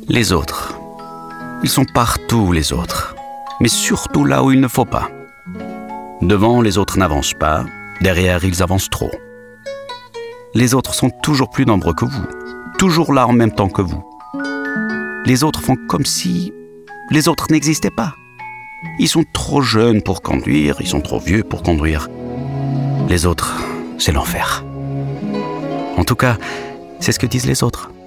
Les autres. Ils sont partout, les autres. Mais surtout là où il ne faut pas. Devant, les autres n'avancent pas. Derrière, ils avancent trop. Les autres sont toujours plus nombreux que vous. Toujours là en même temps que vous. Les autres font comme si les autres n'existaient pas. Ils sont trop jeunes pour conduire, ils sont trop vieux pour conduire. Les autres, c'est l'enfer. En tout cas, c'est ce que disent les autres.